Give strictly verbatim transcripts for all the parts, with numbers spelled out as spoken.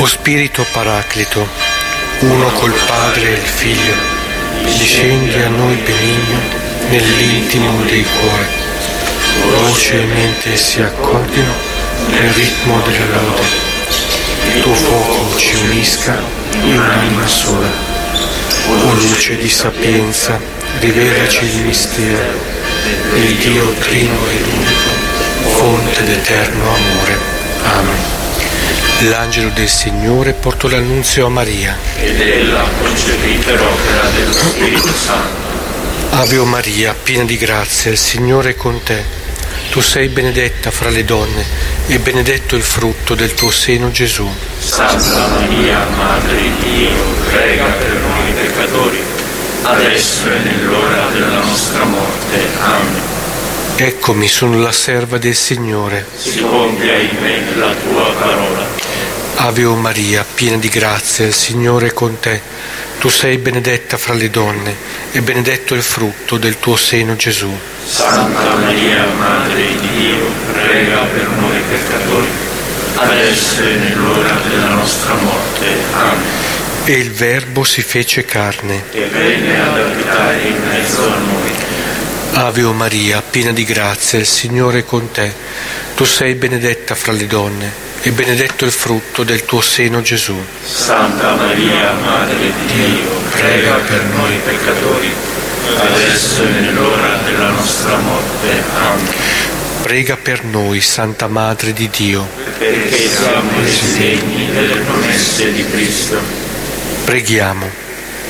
Spirito Paraclito, uno col Padre e il Figlio, discendi a noi benigno nell'intimo dei cuori, vocemente si accordino nel ritmo della lode. Il tuo fuoco ci unisca in un'anima sola. O luce di sapienza, rivelaci il mistero del Dio trino ed unico, fonte d'eterno amore. Amen. L'angelo del Signore portò l'annunzio a Maria. Ed ella concepì per opera dello Spirito Santo. Ave o Maria, piena di grazia, il Signore è con te. Tu sei benedetta fra le donne e benedetto il frutto del tuo seno, Gesù. Santa Maria, Madre di Dio, prega per noi peccatori, adesso e nell'ora della nostra morte. Amen. Eccomi, sono la serva del Signore. Si compia in me la tua parola. Ave o Maria, piena di grazia, il Signore è con te. Tu sei benedetta fra le donne e benedetto il frutto del tuo seno, Gesù. Santa Maria, Madre di Dio, prega per noi peccatori, adesso e nell'ora della nostra morte. Amen. E il Verbo si fece carne e venne ad abitare in mezzo a noi. Ave o Maria, piena di grazia, il Signore è con te. Tu sei benedetta fra le donne e benedetto il frutto del tuo seno, Gesù. Santa Maria, Madre di Dio, prega per noi peccatori, adesso e nell'ora della nostra morte. Amen. Prega per noi, Santa Madre di Dio, perché siamo resi degni delle promesse di Cristo. Preghiamo.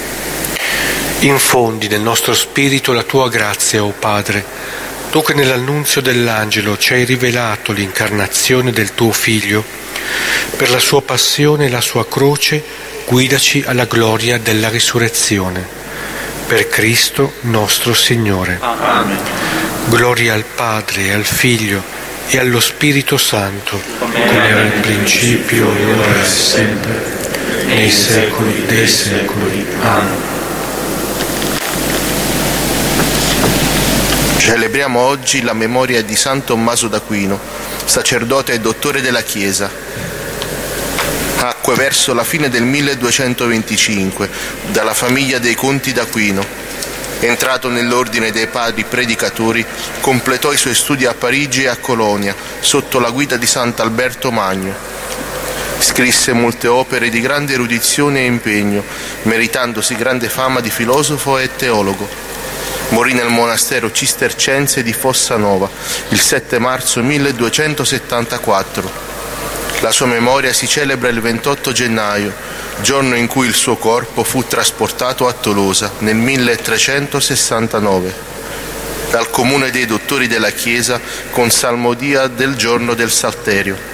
Infondi nel nostro spirito la tua grazia, o Padre, tu che nell'annunzio dell'angelo ci hai rivelato l'incarnazione del tuo Figlio. Per la sua passione e la sua croce guidaci alla gloria della risurrezione. Per Cristo nostro Signore. Amen. Gloria al Padre, al Figlio e allo Spirito Santo, come era nel principio, ora e sempre, nei secoli dei secoli. Amen. Celebriamo oggi la memoria di San Tommaso d'Aquino, sacerdote e dottore della Chiesa. Nacque verso la fine del milleduecentoventicinque dalla famiglia dei Conti d'Aquino. Entrato nell'ordine dei padri predicatori, completò i suoi studi a Parigi e a Colonia sotto la guida di Sant'Alberto Magno. Scrisse molte opere di grande erudizione e impegno, meritandosi grande fama di filosofo e teologo. Morì nel monastero cistercense di Fossanova il sette marzo milleduecentosettantaquattro. La sua memoria si celebra il ventotto gennaio, giorno in cui il suo corpo fu trasportato a Tolosa nel milletrecentosessantanove dal comune dei dottori della Chiesa con salmodia del giorno del Salterio.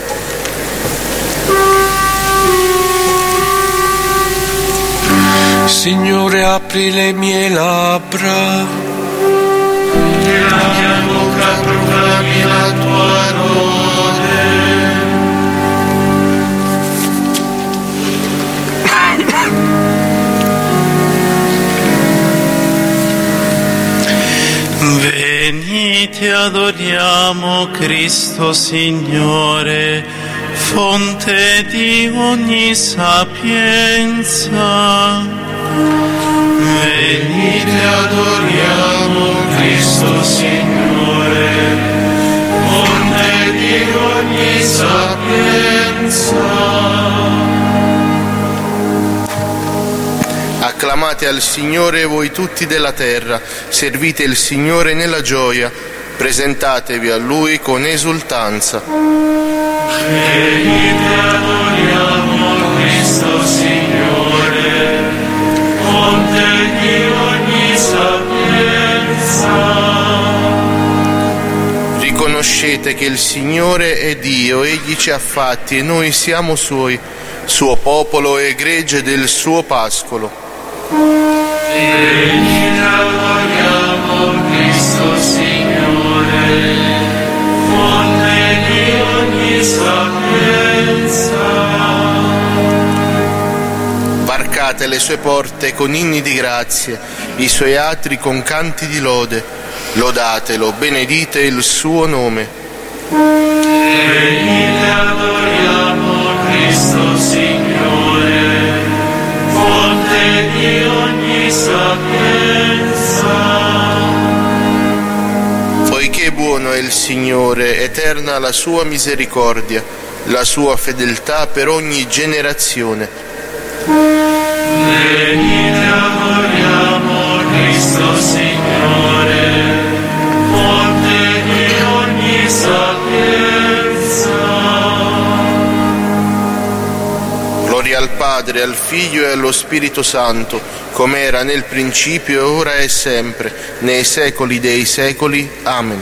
Signore, apri le mie labbra e la mia bocca proclami la tua lode. Venite, adoriamo Cristo Signore, fonte di ogni sapienza. Venite, adoriamo Cristo Signore, fonte di ogni sapienza. Acclamate al Signore voi tutti della terra, servite il Signore nella gioia, presentatevi a Lui con esultanza. Venite, adoriamo Cristo Signore, fonte di ogni sapienza. Riconoscete che il Signore è Dio, Egli ci ha fatti e noi siamo Suoi, Suo popolo e gregge del Suo pascolo. Venite, adoriamo Cristo Signore, fonte di ogni sapienza. Varcate le sue porte con inni di grazie, i suoi atri con canti di lode. Lodatelo, benedite il suo nome. Venite, adoriamo Cristo Cristo Signore, fonte di ogni sapienza. Poiché buono è il Signore, eterna la sua misericordia, la sua fedeltà per ogni generazione. Venite, adoriamo Cristo Signore, fonte di ogni sapienza. Gloria al Padre, al Figlio e allo Spirito Santo, come era nel principio, ora e sempre, nei secoli dei secoli. Amen.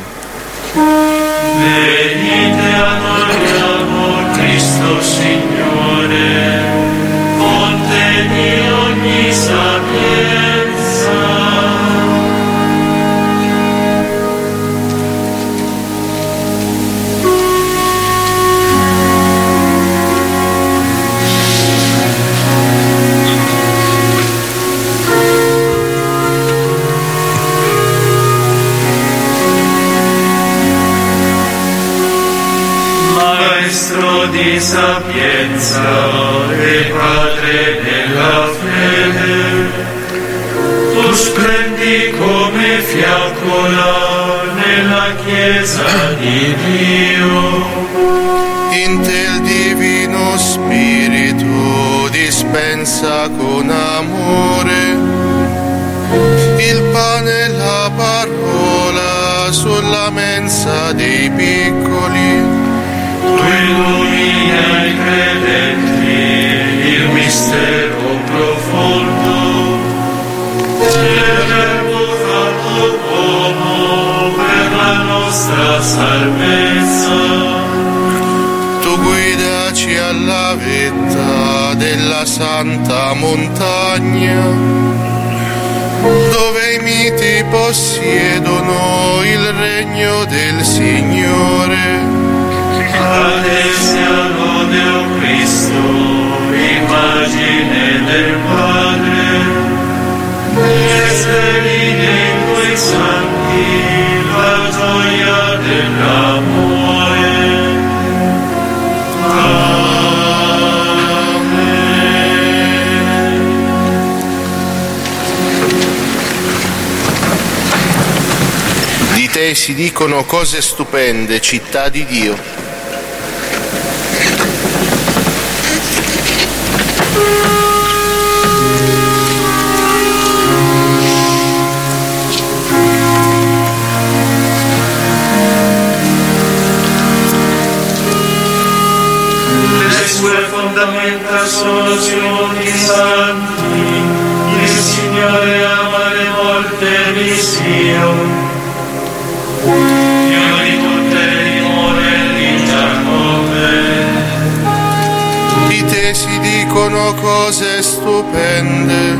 Venite, adoriamo Cristo Signore, fonte di ogni sapienza. Maestro di sapienza e padre della fede, tu splendi come fiaccola nella Chiesa di Dio. In te il Divino Spirito dispensa con amore il pane e la parola sulla mensa dei piccoli. Tu illumini ai credenti il mistero profondo del Verbo fatto uomo per la nostra salvezza. Tu guidaci alla vetta della santa montagna, dove i miti possiedono il regno del Signore. A te sia lode, o Cristo, immagine del Padre, e sveli nei tuoi santi la gioia dell'amore. Amen. Di te si dicono cose stupende, città di Dio. Le sue fondamenta sono sui santi, il Signore ama le volte di Sion, più di tutte le dimore di Giacobbe. Di te si dicono cose stupende,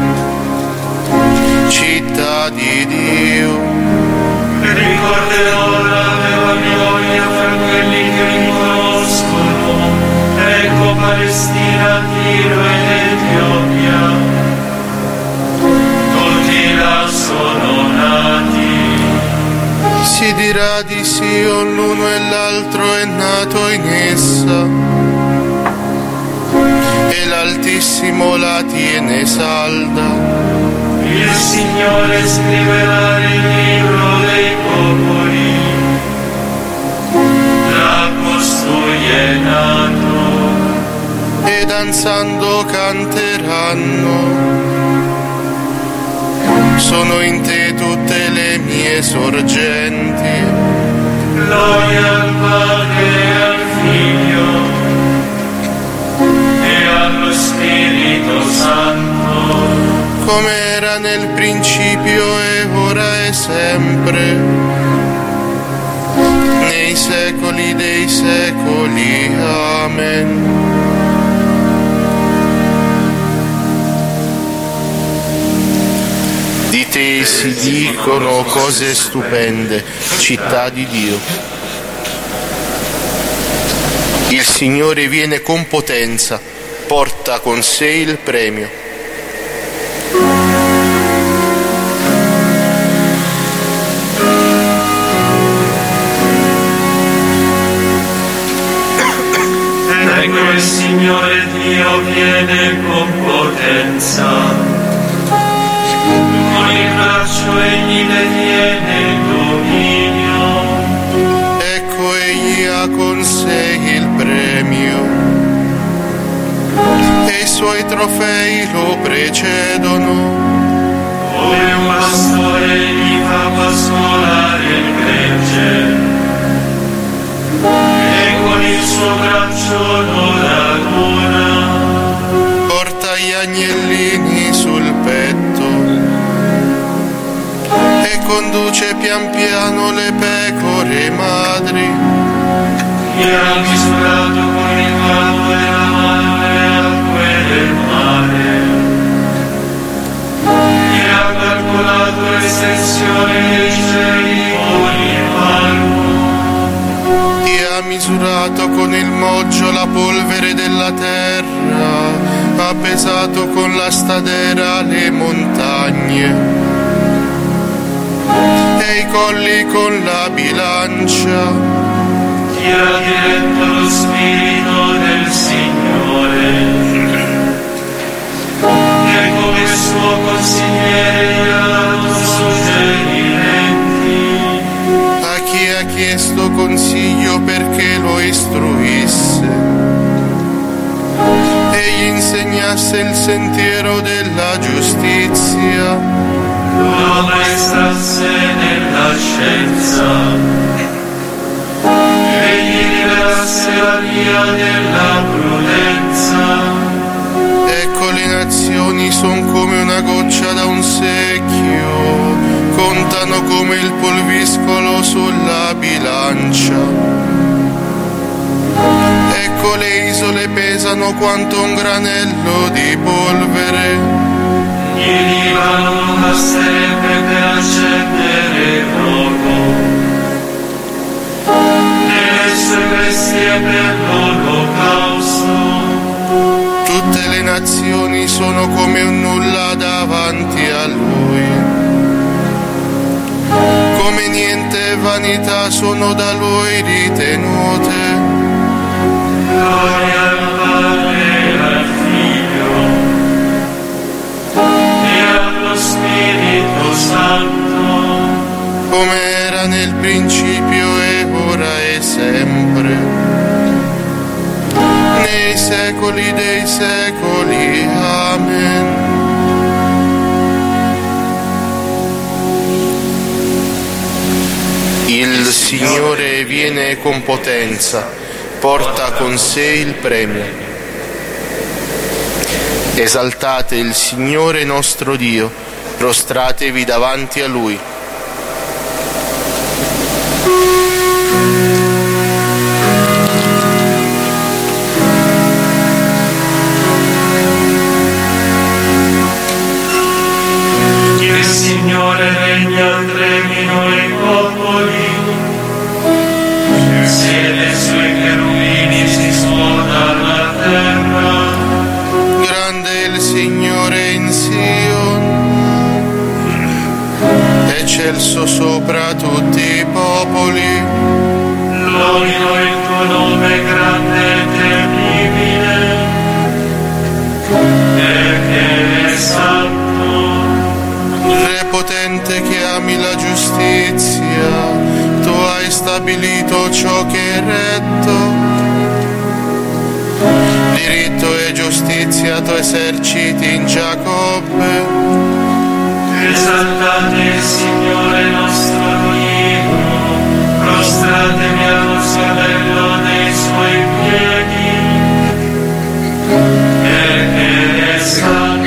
città di Dio. Ricorderò la mia gloria per quelli che mi conoscono. Ecco Palestina, Tiro ed Etiopia, tutti là sono nati. Si dirà di Sion, l'uno e l'altro è nato in essa, e l'Altissimo la tiene salda. Il Signore scriverà nel libro dei popoli, là costui è nato. E danzando canteranno. Sono in te tutte le mie sorgenti. Gloria al Padre e al Figlio e allo Spirito Santo, come era nel principio e ora e sempre, nei secoli dei secoli. Amen. Di te si dicono cose stupende, città di Dio. Il Signore viene con potenza, porta con sé il premio. Ecco il Signore Dio viene con potenza, con il braccio egli detiene dominio. Ecco egli ha con sé il premio, e i suoi trofei lo precedono. Come un pastore gli fa pascolare il gregge, e con il suo braccio lo raduna. Porta gli agnellini sul petto e conduce pian piano le pecore madri. Chi ha misurato con il palmo della mano le acque del mare, chi ha calcolato l'estensione dei cieli con il palmo. Chi ha misurato con il moggio la polvere della terra, ha pesato con la stadera le montagne e i colli con la bilancia. Chi ha diretto lo spirito del Signore, e come suo consigliere gli ha dato suggerimenti. A chi ha chiesto consiglio perché lo istruisse e gli insegnasse il sentiero della giustizia. Lo maestrasse nella scienza, e gli rivelasse la via della prudenza. Ecco le nazioni son come una goccia da un secchio, contano come il polviscolo sulla bilancia. Ecco le isole pesano quanto un granello di polvere. Il Libano non basterebbe per accendere il fuoco, nelle sue bestie per l'olocausto. Tutte le nazioni sono come un nulla davanti a lui, come niente e vanità sono da lui ritenute. Gloria al Padre e al Figlio e allo Spirito Santo, come era nel principio e ora e sempre, nei secoli dei secoli. Amen. Il Signore viene con potenza, porta con sé il premio. Esaltate il Signore nostro Dio, prostratevi davanti a Lui. Il Signore regna, tremino i popoli, siede sui cherubini, si scuota la terra. Grande è il Signore in Sion, eccelso sopra tutti i popoli. Lodino il tuo nome grande e terribile, perché è santo. Re potente che ami la giustizia, tu hai stabilito ciò che è retto. Diritto e giustizia tu eserciti in Giacobbe. Esaltate il Signore nostro Dio, prostratevi allo sgabello dei suoi piedi, perché è santo.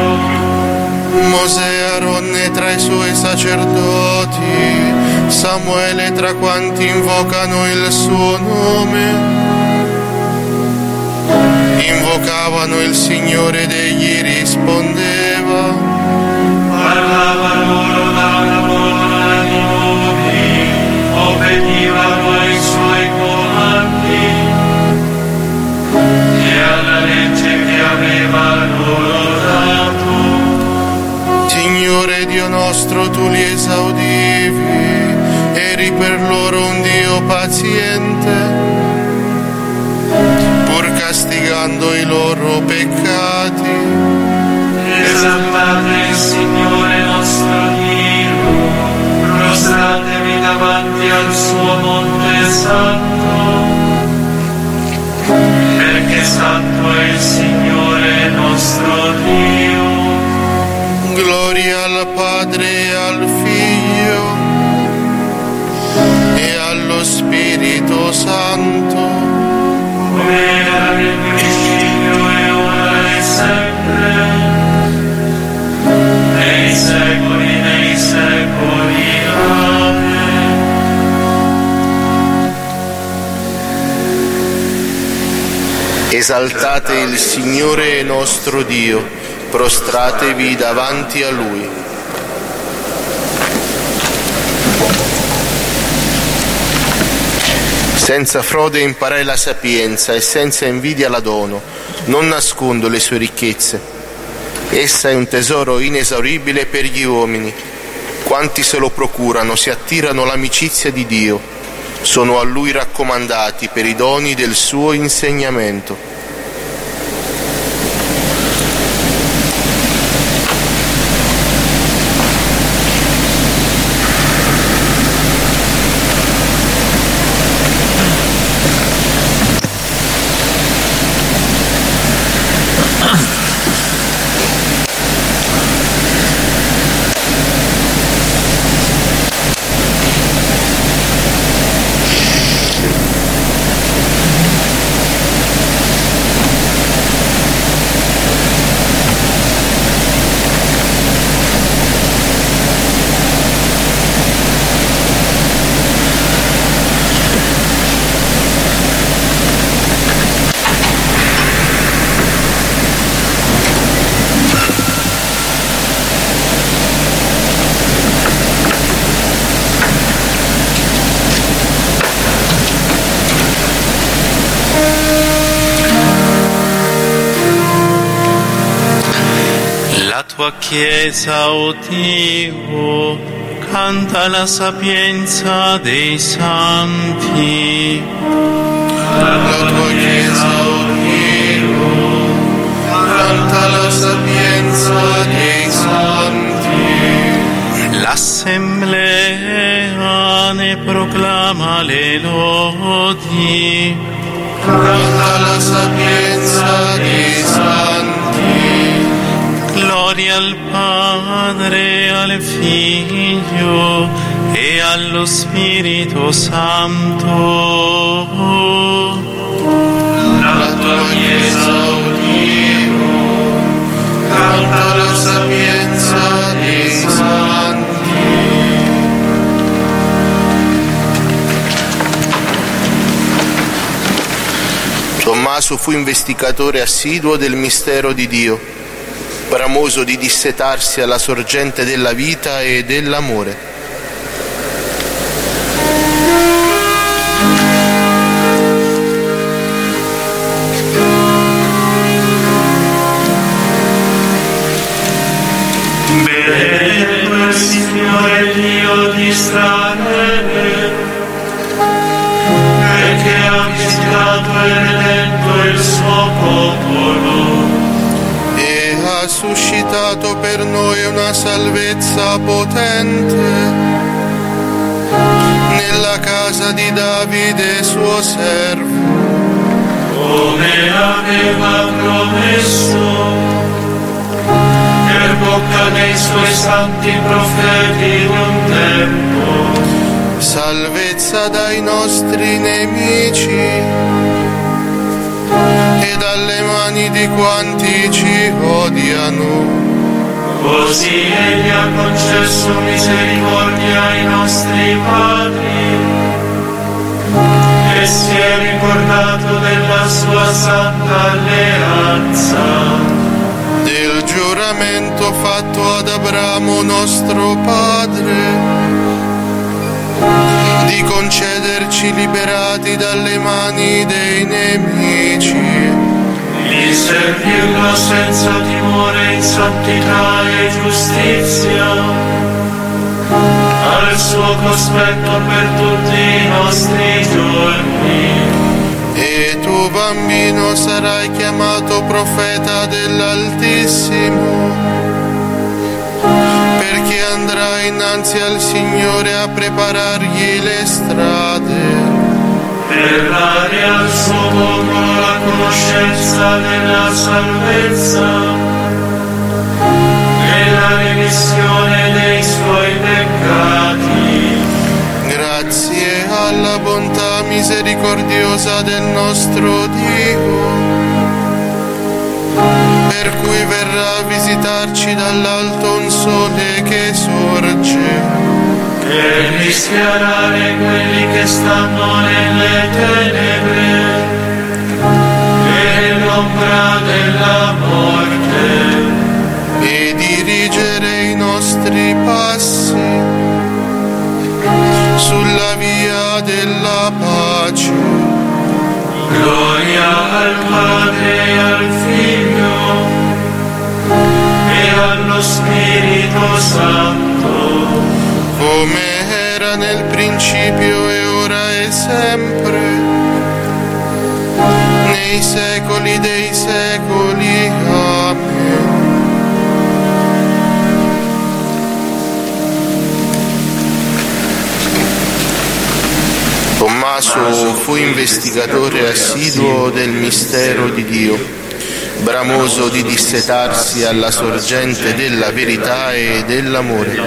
Mosè e Aronne tra i suoi sacerdoti, Samuele tra quanti invocano il suo nome. Invocavano il Signore ed egli rispondeva. Parlava loro da una colonna di nubi, obbedivano ai suoi comandi e alla legge che aveva loro dato. Signore Dio nostro, tu li esaudivi, eri per loro un Dio paziente, pur castigando espurgando i loro peccati. Esaltate il Signore nostro Dio, prostratevi davanti al suo monte santo, perché santo è il Signore nostro Dio. Gloria al Padre e al Figlio e allo Spirito Santo, come era nel principio e ora e sempre, nei secoli dei secoli. Amen. Esaltate il Signore nostro Dio, prostratevi davanti a Lui. Senza frode imparai la sapienza e senza invidia la dono, non nascondo le sue ricchezze. Essa è un tesoro inesauribile per gli uomini. Quanti se lo procurano si attirano l'amicizia di Dio, sono a Lui raccomandati per i doni del suo insegnamento. tua Chiesa, o Dio, canta la sapienza dei santi. La tua Chiesa, o Dio, canta la sapienza dei santi. L'Assemblea ne proclama le lodi. Canta la sapienza dei santi. Gloria al Padre, al Figlio e allo Spirito Santo. La tua Chiesa, o Dio, canta la sapienza dei santi. Tommaso fu investigatore assiduo del mistero di Dio, bramoso di dissetarsi alla sorgente della vita e dell'amore. Benedetto il Signore Dio di Israele, perché ha visitato e redento il suo popolo e ha suscitato per noi una salvezza potente nella casa di Davide suo servo, come aveva promesso per bocca dei suoi santi profeti in un tempo. salvezza dai nostri nemici e dalle mani di quanti ci odiano. Così Egli ha concesso misericordia ai nostri padri e si è ricordato della sua santa alleanza, del giuramento fatto ad Abramo nostro padre, di concederci liberati dalle mani dei nemici, di servirlo senza timore in santità e giustizia, al suo cospetto per tutti i nostri giorni. e tu, bambino Quino sarai chiamato profeta dell'Altissimo, perché andrai innanzi al Signore a preparargli le strade, per dare al suo popolo la conoscenza della salvezza e la remissione dei suoi peccati. Grazie alla bontà misericordiosa del nostro Dio, per cui verrà a visitarci dall'alto un sole che sorge, per rischiarare quelli che stanno nelle tenebre e nell'ombra della morte, e dirigere i nostri passi sulla via della pace. Gloria al Padre e al Figlio e allo Spirito Santo, come era nel principio e ora e sempre, nei secoli dei secoli. Amen. Tommaso fu investigatore assiduo del mistero di Dio, bramoso di dissetarsi alla sorgente della verità e dell'amore.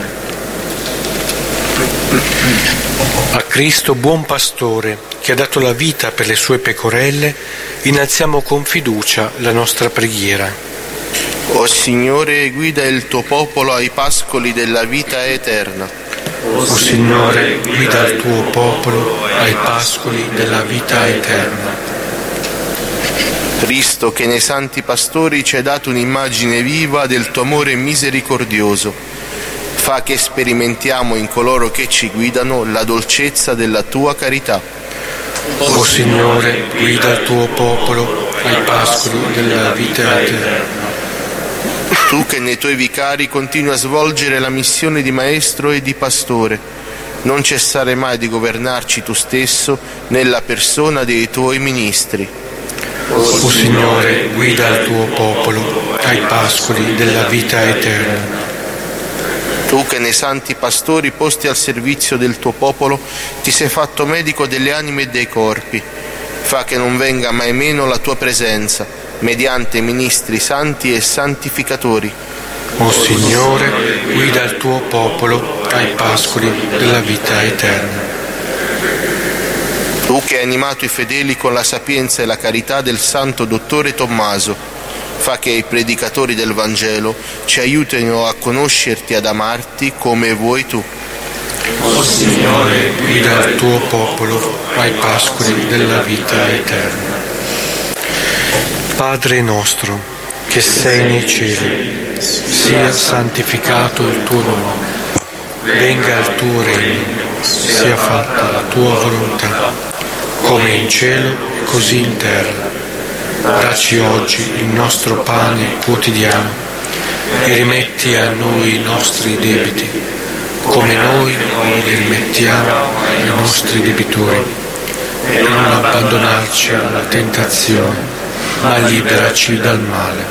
A Cristo buon pastore, che ha dato la vita per le sue pecorelle, innalziamo con fiducia la nostra preghiera. O Signore, guida il tuo popolo ai pascoli della vita eterna. O Signore, guida il tuo popolo ai pascoli della vita eterna. Cristo, che nei santi pastori ci hai dato un'immagine viva del tuo amore misericordioso, fa che sperimentiamo in coloro che ci guidano la dolcezza della tua carità. O Signore, guida il tuo popolo ai pascoli della vita eterna. Tu che nei tuoi vicari continui a svolgere la missione di maestro e di pastore, non cessare mai di governarci tu stesso nella persona dei tuoi ministri. O Signore, guida il tuo popolo ai pascoli della vita eterna. Tu che nei santi pastori posti al servizio del tuo popolo ti sei fatto medico delle anime e dei corpi, fa che non venga mai meno la tua presenza mediante ministri santi e santificatori. O Signore, guida il tuo popolo ai pascoli della vita eterna. Tu che hai animato i fedeli con la sapienza e la carità del santo dottore Tommaso, fa che i predicatori del Vangelo ci aiutino a conoscerti e ad amarti come vuoi tu. O Signore, guida il tuo popolo ai pascoli della vita eterna. Padre nostro, che sei nei cieli, sia santificato il tuo nome, venga il tuo regno, sia fatta la tua volontà, come in cielo così in terra. Dacci oggi il nostro pane quotidiano e rimetti a noi i nostri debiti, come noi li rimettiamo ai nostri debitori, e non abbandonarci alla tentazione, ma liberaci dal male.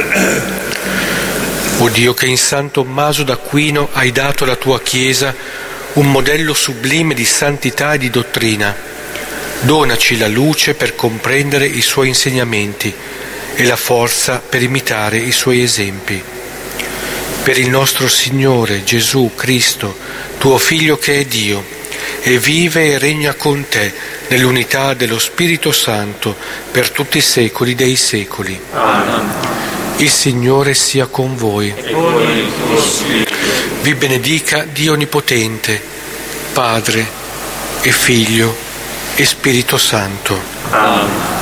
O Dio, che in San Tommaso d'Aquino hai dato alla tua Chiesa un modello sublime di santità e di dottrina, donaci la luce per comprendere i suoi insegnamenti e la forza per imitare i suoi esempi. Per il nostro Signore Gesù Cristo, tuo Figlio che è Dio, e vive e regna con te nell'unità dello Spirito Santo per tutti i secoli dei secoli. Amen. Il Signore sia con voi. Vi benedica Dio Onnipotente, Padre e Figlio e Spirito Santo. Amen.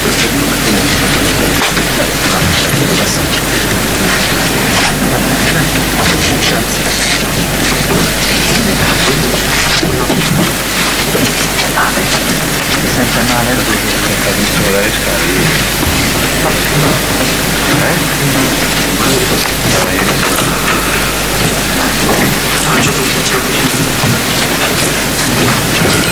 Senza male lo devi capisco le scale. Eh?